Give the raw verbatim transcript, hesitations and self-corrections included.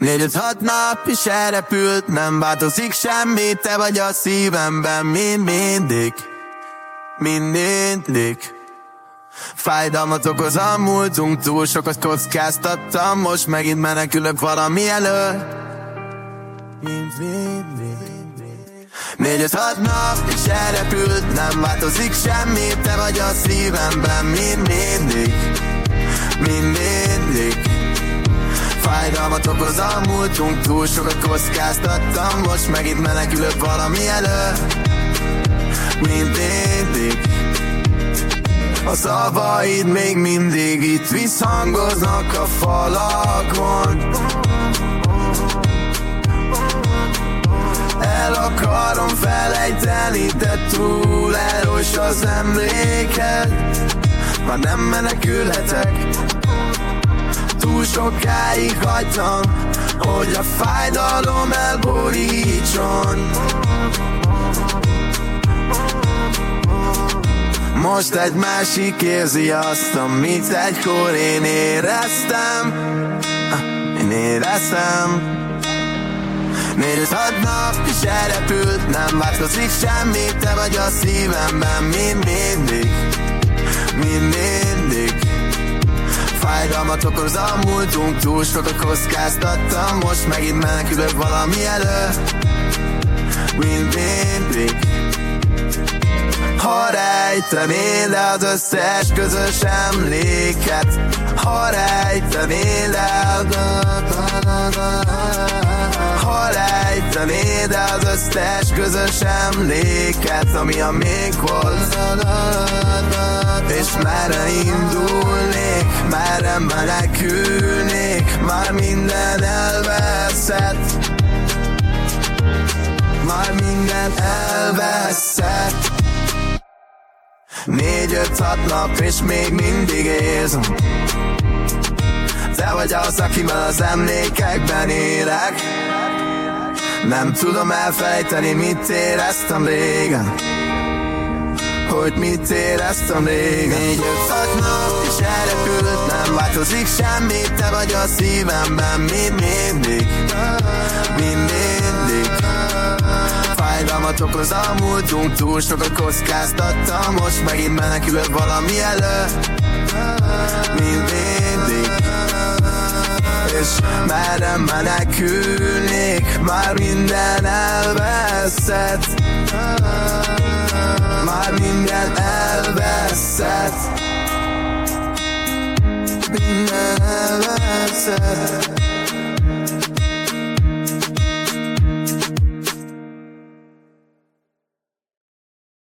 Négy-öt-hat nap is elrepült, nem változik semmi, te vagy a szívemben mind mindig, mind mindig. Fájdalmat okoz a múltunk, túl sokat kockáztattam, most megint menekülök valami elől, mind mindig. Négy-öt-hat nap is elrepült, nem változik semmi, te vagy a szívemben mind mindig, mind mindig. Fájdalmat okoz a múltunk, túl sokat kockáztattam, most megint menekülök valami elől, mint mindig. A szavaid még mindig itt visszhangoznak a falakon. El akarom felejteni, de túl erős az emléked. Már nem menekülhetek, túl sokáig hagytam, hogy a fájdalom elborítson. Most egy másik érzi azt, amit egykor én éreztem. Én éreztem. Négy-öt-hat nap is elrepült, nem változik semmi, te vagy a szívemben mind mindig, mind mindig. Fájdalmat okoz a múltunk, túl sokat kockáztattam, most megint menekülök valami elől, mind mindig. Ha rejtenél el az összes közös emléket, ha rejtenél el, ha rejtenéd el az összes közös emléket, ami a még volt, és merre indulnék, merre menekülnék, már minden elveszett, már minden elveszett. Négy-öt-hat nap és még mindig érzem, te vagy az, akivel az emlékekben élek. Nem tudom elfejteni, mit éreztem régen, hogy mit éreztem régen. Négy-öt-hat nap és elrepült, nem változik semmi, te vagy a szívemben mind mindig, mind mindig. Fájdalmat okoz a múltunk, túl sokat kockáztattam, most megint menekülök valami elől, mind mindig. És merre menekülnék, már minden elveszett, már minden elveszett, minden elveszett.